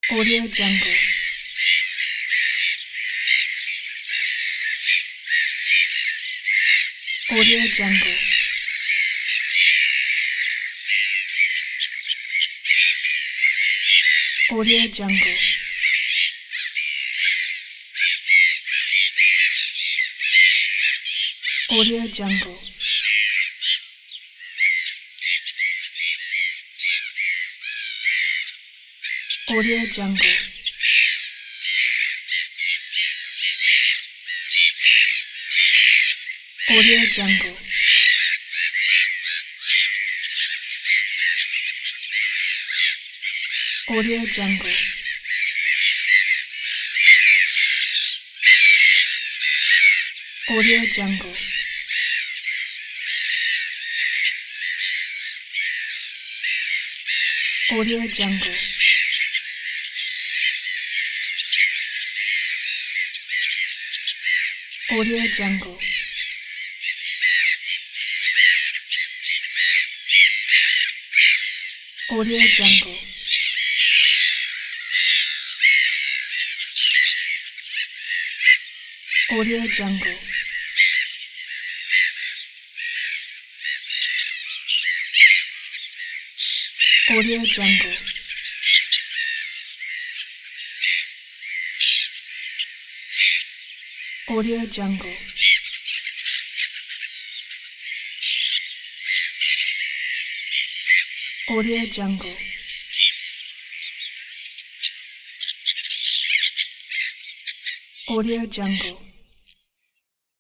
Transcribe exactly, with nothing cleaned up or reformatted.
Audio Jungle. Audio Jungle. Audio Jungle. Audio Jungle. Audio Jungle. Audio Jungle. Audio Jungle. Audio Jungle. Audio Jungle. Audio Jungle. Audio Jungle. Audio Jungle. Audio Jungle. Audio Jungle. Audio Jungle. Audio Jungle.